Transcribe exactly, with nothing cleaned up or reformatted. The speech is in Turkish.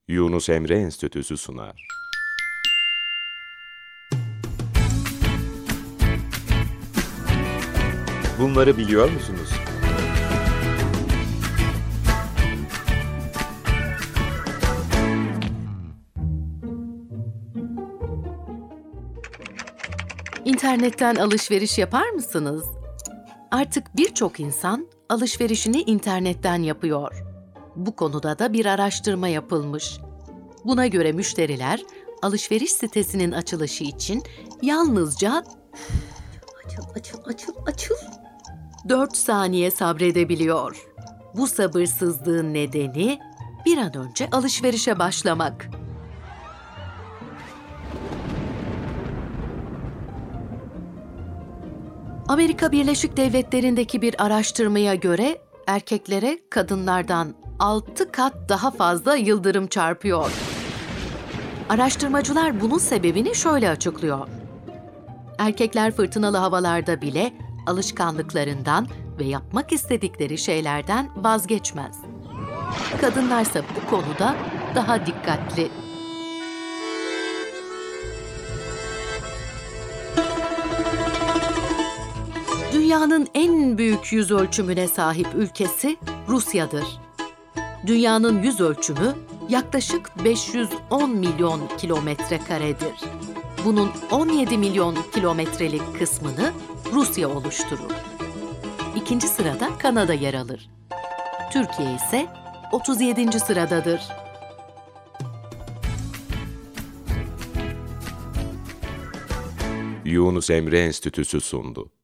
Yunus Emre Enstitüsü sunar. Bunları biliyor musunuz? İnternetten alışveriş yapar mısınız? Artık birçok insan alışverişini internetten yapıyor. Bu konuda da bir araştırma yapılmış. Buna göre müşteriler alışveriş sitesinin açılışı için yalnızca açıl açıl açıl açıl dört saniye sabredebiliyor. Bu sabırsızlığın nedeni bir an önce alışverişe başlamak. Amerika Birleşik Devletleri'ndeki bir araştırmaya göre erkeklere kadınlardan altı kat daha fazla yıldırım çarpıyor. Araştırmacılar bunun sebebini şöyle açıklıyor. Erkekler fırtınalı havalarda bile alışkanlıklarından ve yapmak istedikleri şeylerden vazgeçmez. Kadınlarsa bu konuda daha dikkatli. Dünyanın en büyük yüz ölçümüne sahip ülkesi Rusya'dır. Dünyanın yüz ölçümü yaklaşık beş yüz on milyon kilometre karedir. Bunun on yedi milyon kilometrelik kısmını Rusya oluşturur. İkinci sırada Kanada yer alır. Türkiye ise otuz yedinci sıradadır. Yunus Emre Enstitüsü sundu.